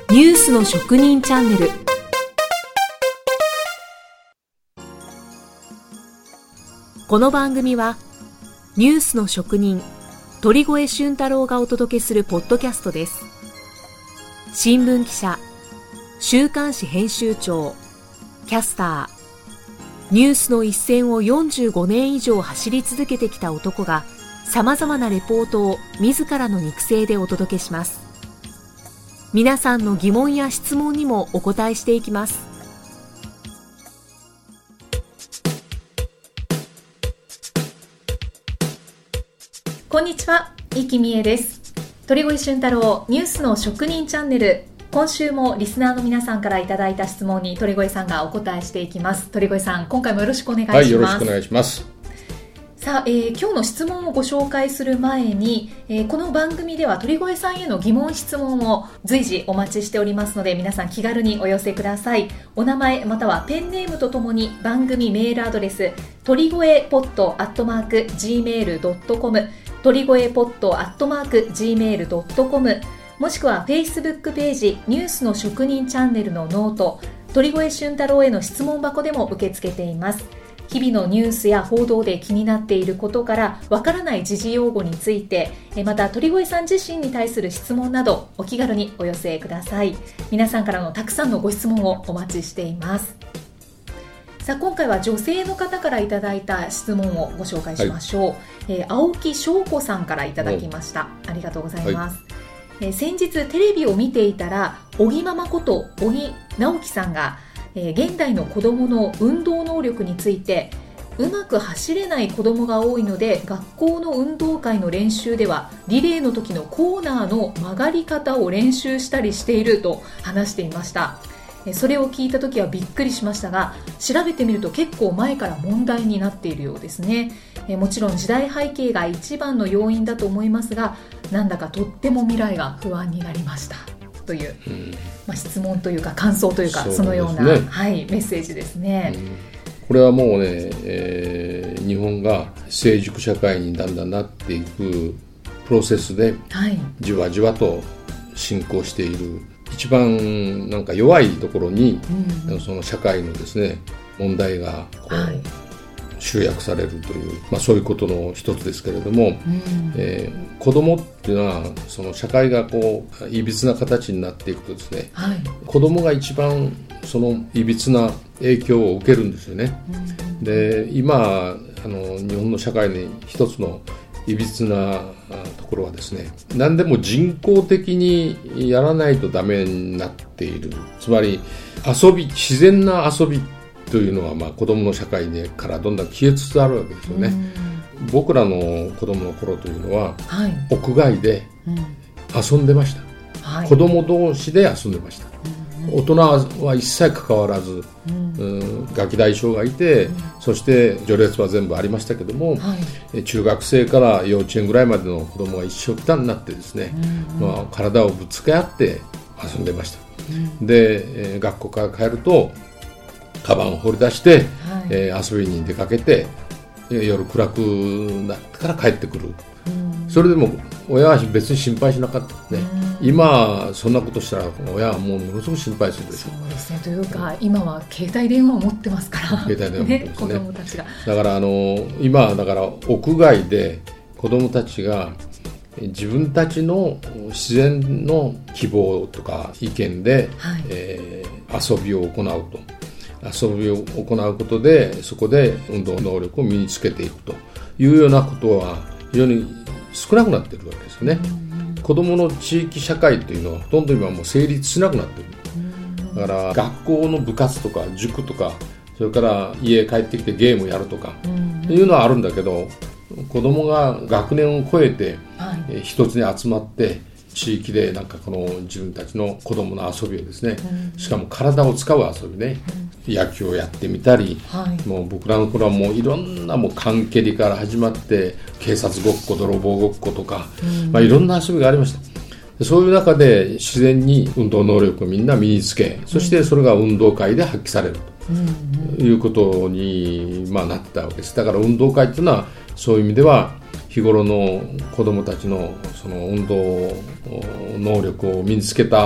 ニュースの職人チャンネル。この番組はニュースの職人鳥越俊太郎がお届けするポッドキャストです。新聞記者、週刊誌編集長、キャスター、ニュースの一線を45年以上走り続けてきた男がさまざまなレポートを自らの肉声でお届けします。皆さんの疑問や質問にもお答えしていきます。こんにちは、生きみえです。鳥越俊太郎ニュースの職人チャンネル、今週もリスナーの皆さんからいただいた質問に鳥越さんがお答えしていきます。鳥越さん、今回もよろしくお願いします。 はい、よろしくお願いします。 さあ、今日の質問をご紹介する前に、この番組では鳥越さんへの疑問質問を随時お待ちしておりますので、皆さん気軽にお寄せください。お名前またはペンネームとともに番組メールアドレス鳥越ポット@gmail.com 鳥越ポット@gmail.com もしくは Facebook ページニュースの職人チャンネルのノート鳥越俊太郎への質問箱でも受け付けています。日々のニュースや報道で気になっていることからわからない時事用語について、また鳥越さん自身に対する質問などお気軽にお寄せください。皆さんからのたくさんのご質問をお待ちしています。さあ、今回は女性の方からいただいた質問をご紹介しましょう。青木翔子さんからいただきました。ありがとうございます。先日テレビを見ていたら小木ママこと小木直樹さんが現代の子どもの運動能力について、うまく走れない子どもが多いので学校の運動会の練習ではリレーの時のコーナーの曲がり方を練習したりしていると話していました。それを聞いた時はびっくりしましたが、調べてみると結構前から問題になっているようですね。もちろん時代背景が一番の要因だと思いますが、なんだかとっても未来が不安になりましたという、質問というか感想というか、そのような、メッセージですね。 これはもうね、日本が成熟社会にだんだんなっていくプロセスで、じわじわと進行している一番なんか弱いところに、その社会のですね問題がこう、集約されるという、そういうことの一つですけれども、子供っていうのはその社会がこういびつな形になっていくとですね、子供が一番そのいびつな影響を受けるんですよね。で、今日本の社会の一つのいびつなところはですね、何でも人工的にやらないとダメになっている。つまり自然な遊びというのは、子供の社会からどんどん消えつつあるわけですよね。僕らの子供の頃というのは、屋外で遊んでました。子供同士で遊んでました。大人は一切関わらず、ガキ大将がいて、そして序列は全部ありましたけども、中学生から幼稚園ぐらいまでの子供が一緒くたになってですね、体をぶつけ合って遊んでました。で、学校から帰るとカバンを掘り出して、遊びに出かけて、夜暗くなってから帰ってくる。それでも親は別に心配しなかったね。今そんなことしたら親はものすごく心配するでしょ。 そうですね。というか今は携帯電話を持ってますから、 携帯電話を持ってますね。 子供たちがだから今だから屋外で子供たちが自分たちの自然の希望とか意見で、遊びを行うと。遊びを行うことでそこで運動能力を身につけていくというようなことは非常に少なくなっているわけですよね。子どもの地域社会というのはほとんど今もう成立しなくなっている。だから学校の部活とか塾とか、それから家帰ってきてゲームをやるとかいうのはあるんだけど、子どもが学年を超えて一つに集まって地域でなんかこの自分たちの子どもの遊びをですね、しかも体を使う遊びね、野球をやってみたり、もう僕らの頃はもういろんなもう缶蹴りから始まって警察ごっこ、泥棒ごっことか、いろんな遊びがありました。そういう中で自然に運動能力をみんな身につけ、そしてそれが運動会で発揮されるということに、なってたわけです。だから運動会というのはそういう意味では日頃の子どもたちのその運動能力を身につけた、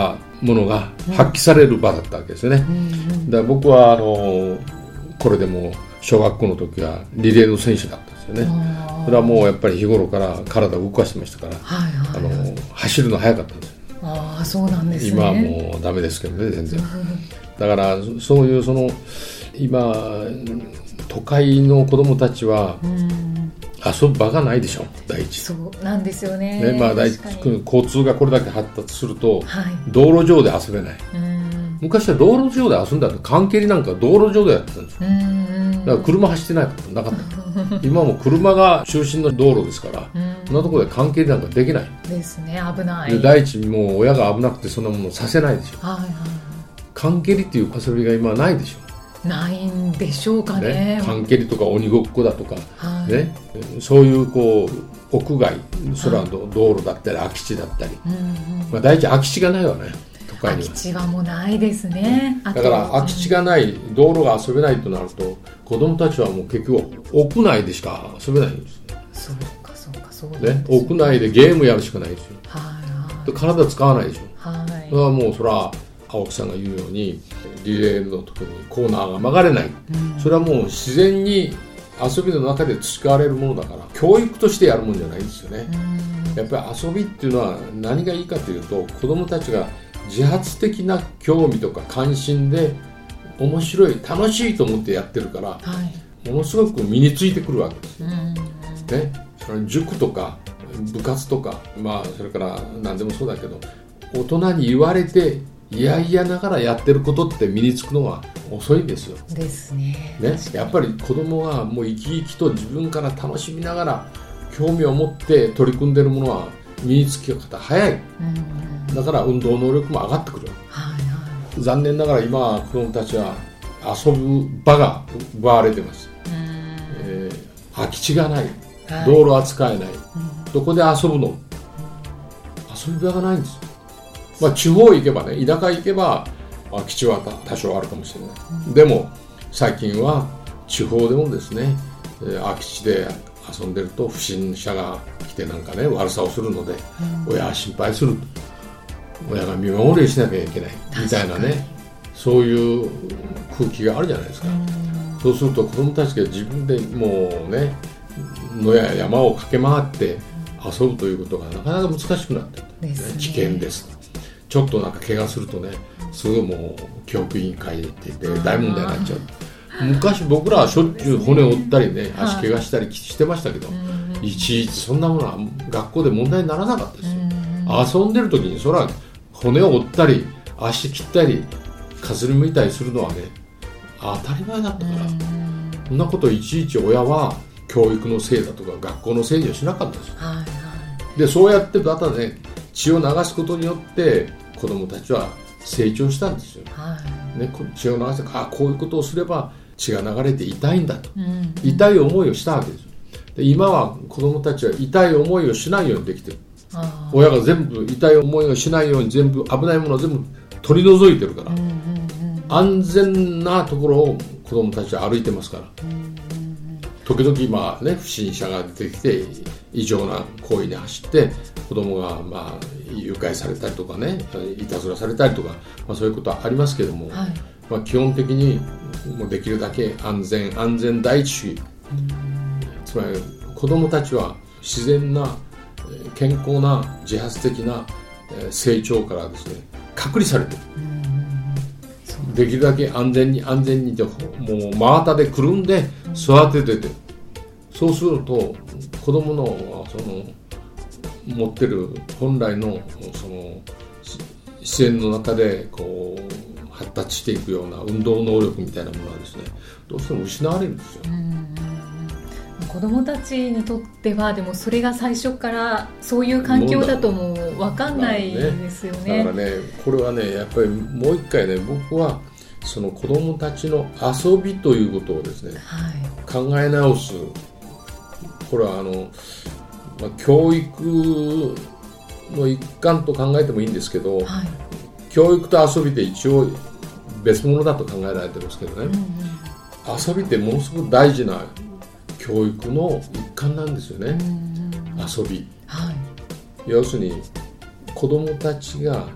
ものが発揮される場だったわけですよね、だから僕はこれでも小学校の時はリレーの選手だったんですよね。それはもうやっぱり日頃から体を動かしてましたから、走るの速かったんですよ。 そうなんですね。 今はもうダメですけどね、全然だからそういう今都会の子どもたちは遊ぶ場がないでしょ、第一。 そうなんですよね。 第一交通がこれだけ発達すると、道路上で遊べない。昔は道路上で遊んだって、缶蹴りなんか道路上でやってたんですよ。だから車走ってないからなかった今はもう車が中心の道路ですから、そんなところで缶蹴りなんかできないですね。危ない。で第一もう親が危なくてそんなものさせないでしょ、缶蹴りっていう遊びが今はないでしょ。 ないんでしょうかね。 缶蹴りとか鬼ごっこだとか、そういう屋外空の道路だったり空き地だったり、第一空き地がないわね、都会には。 空き地はもうないですね。 だから空き地がない、道路が遊べないとなると、子供たちはもう結局屋内でしか遊べないんです。 そうですね。屋内でゲームやるしかないですよ。体使わないでしょ。それはもうそれは青木さんが言うようにリレーの時にコーナーが曲がれない、それはもう自然に遊びの中で培われるものだから、教育としてやるもんじゃないんですよね。やっぱり遊びっていうのは何がいいかというと、子どもたちが自発的な興味とか関心で面白い楽しいと思ってやってるから、ものすごく身についてくるわけですよ、塾とか部活とか、それから何でもそうだけど、大人に言われていやいやながらやってることって身につくのが遅いんですよ。 ですね。 やっぱり子供がもう生き生きと自分から楽しみながら興味を持って取り組んでるものは身につき方早い、だから運動能力も上がってくる、残念ながら今は子供たちは遊ぶ場が奪われてます、空き地がない、道路は使えない、どこで遊ぶの、遊び場がないんですよ。地方行けばね、田舎行けば空き地は多少あるかもしれない、でも最近は地方でもですね、空き地で遊んでると不審者が来てなんかね悪さをするので、親は心配する、親が見守りしなきゃいけないみたいなね、そういう空気があるじゃないですか、そうすると子どもたちが自分でもうね野や山を駆け回って遊ぶということがなかなか難しくなってる、危険です。ちょっとなんか怪我するとね、すぐもう教育委員会って言って大問題になっちゃう。昔僕らはしょっちゅう骨を折ったりね、足怪我したりしてましたけど、いちいちそんなものは学校で問題にならなかったですよ。遊んでる時にそれは骨を折ったり足切ったりかすりむいたりするのはね当たり前だったから、そんなことをいちいち親は教育のせいだとか学校のせいにはしなかったですよ、でそうやってまたね血を流すことによって子どもたちは成長したんですよ、血を流してこういうことをすれば血が流れて痛いんだと、痛い思いをしたわけです。で今は子どもたちは痛い思いをしないようにできてる。親が全部痛い思いをしないように全部危ないものを全部取り除いてるから、安全なところを子どもたちは歩いてますから、時々今ね不審者が出てきて異常な行為に走って子どもが誘拐されたりとかね、いたずらされたりとか、そういうことはありますけども、基本的にもうできるだけ安全第一主義、つまり子どもたちは自然な健康な自発的な成長からですね隔離されている、できるだけ安全にともう真綿でくるんで育ててて、そうすると子どものその持ってる本来のその自然の中でこう発達していくような運動能力みたいなものはですねどうしても失われるんですよ。 子どもたちにとってはでもそれが最初からそういう環境だともう分かんないですよね。 だからねこれはねやっぱりもう一回ね僕はその子どもたちの遊びということをですね、考え直す。これは教育の一環と考えてもいいんですけど、教育と遊びって一応別物だと考えられてるんですけどね、遊びってものすごく大事な教育の一環なんですよね、遊び、要するに子どもたちが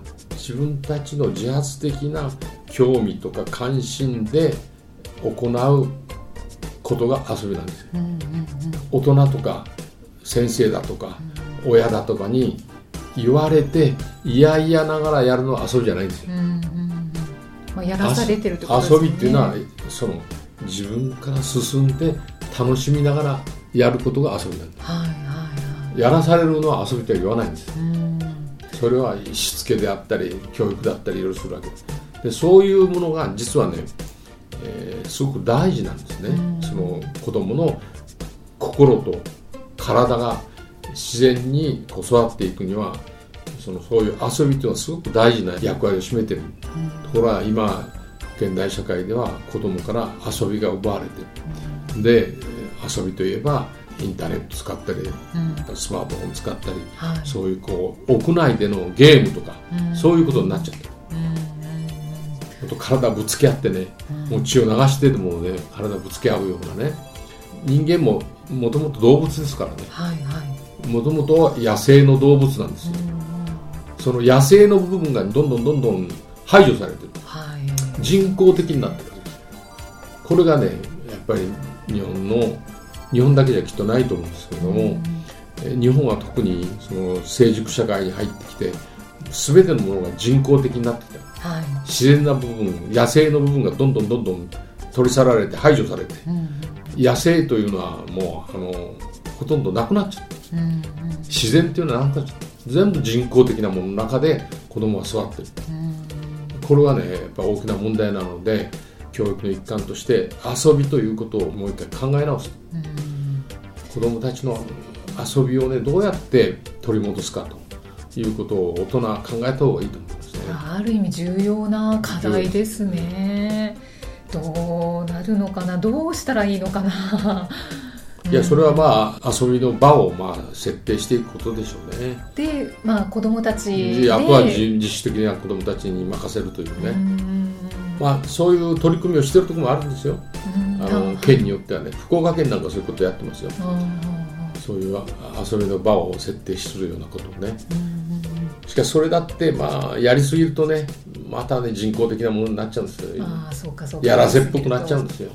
自分たちの自発的な興味とか関心で行うことが遊びなんですよ、大人とか先生だとか、親だとかに言われていやいやながらやるのは遊びじゃないんですよ、 やらされてるってことですね。 遊びっていうのはその自分から進んで楽しみながらやることが遊びなんです、やらされるのは遊びとは言わないんです、それはしつけであったり教育だったりいろいろするわけです。でそういうものが実はね、すごく大事なんですね、その子供の心と体が自然に育っていくにはそういう遊びというのはすごく大事な役割を占めている、ところが今現代社会では子供から遊びが奪われている、で遊びといえばインターネット使ったり、スマートフォン使ったり、そういう屋内でのゲームとか、そういうことになっちゃってる、あと体ぶつけ合ってね、もう血を流してでもね体ぶつけ合うようなね、人間ももともと動物ですからね、もともとは野生の動物なんですよ、その野生の部分がどんどん排除されてる、人工的になってるわけです。これがねやっぱり日本だけじゃきっとないと思うんですけれども、日本は特にその成熟社会に入ってきて全てのものが人工的になってきた、自然な部分、野生の部分がどんどん取り去られて排除されて、野生というのはもうほとんどなくなっちゃって、自然というのはなくなっちゃって、全部人工的なものの中で子供は育ってる、これはねやっぱ大きな問題なので、教育の一環として遊びということをもう一回考え直す、子供たちの遊びをねどうやって取り戻すかということを大人は考えた方がいいと思いますね。 ある意味重要な課題ですね。どうなるのかな、どうしたらいいのかな。 いやそれはまあ遊びの場を設定していくことでしょうね。 で、子供たちであとは自主的な子供たちに任せるというね、そういう取り組みをしているところもあるんですよ、県によってはね。福岡県なんかそういうことやってますよ、そういう遊びの場を設定するようなことをね、しかしそれだってやりすぎるとねまたね人工的なものになっちゃうんですよ。 そうかやらせっぽくなっちゃうんですよ。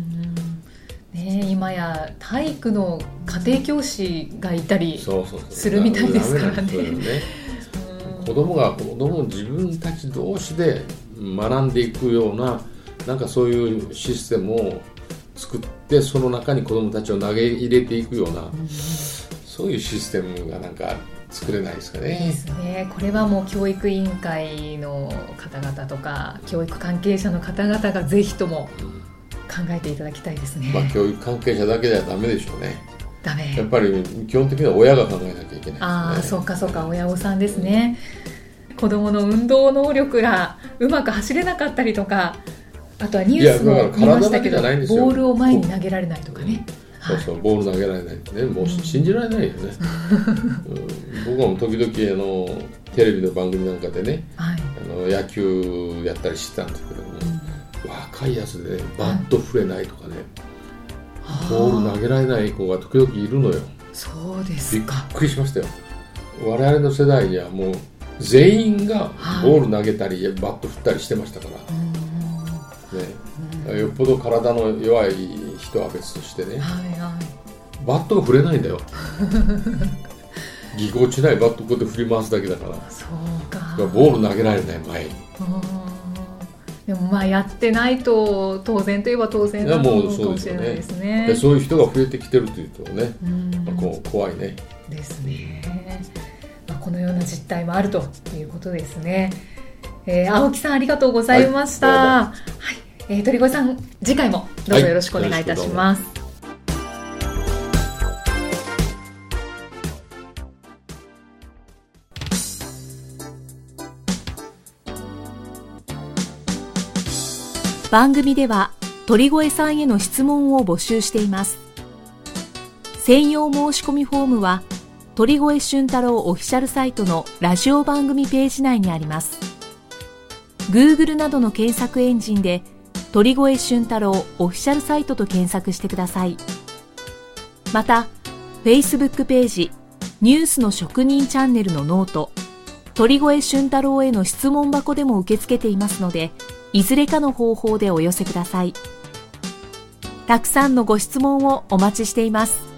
今や体育の家庭教師がいたりするみたいですからね。 子供が自分たち同士で学んでいくようななんかそういうシステムを作って、その中に子供たちを投げ入れていくような、そういうシステムがなんか作れないですかね。 ですね。これはもう教育委員会の方々とか教育関係者の方々がぜひとも考えていただきたいですね。 教育関係者だけではダメでしょうね。 ダメ。 やっぱり基本的には親が考えなきゃいけないですね。 そうか親御さんですね。子どもの運動能力がうまく走れなかったりとか、あとはニュースも見ましたけどボールを前に投げられないとかね、 ボール投げられないってね、もう信じられないよね、僕も時々テレビの番組なんかでね、野球やったりしてたんですけども、若いやつでねバット振れないとかね、ボール投げられない子が時々いるのよ。 そうですか。 びっくりしましたよ。我々の世代にはもう全員がボール投げたり、バット振ったりしてましたから、よっぽど体の弱い人は別としてね、バットが振れないんだよ。ぎこちないバットこうやって振り回すだけだから。 そうか。 ボール投げられない前に。 でもやってないと当然といえば当然なのかもしれないですね。 そういう人が増えてきてるというとね、怖いね。 ですね。このような実態もあるということですね。青木さんありがとうございました。鳥越さん次回もどうぞよろしくお願いいたします。番組では鳥越さんへの質問を募集しています。専用申し込みフォームは鳥越俊太郎オフィシャルサイトのラジオ番組ページ内にあります。Google などの検索エンジンで鳥越俊太郎オフィシャルサイトと検索してください。また Facebook ページニュースの職人チャンネルのノート、 鳥越俊太郎への質問箱でも受け付けていますので、いずれかの方法でお寄せください。たくさんのご質問をお待ちしています。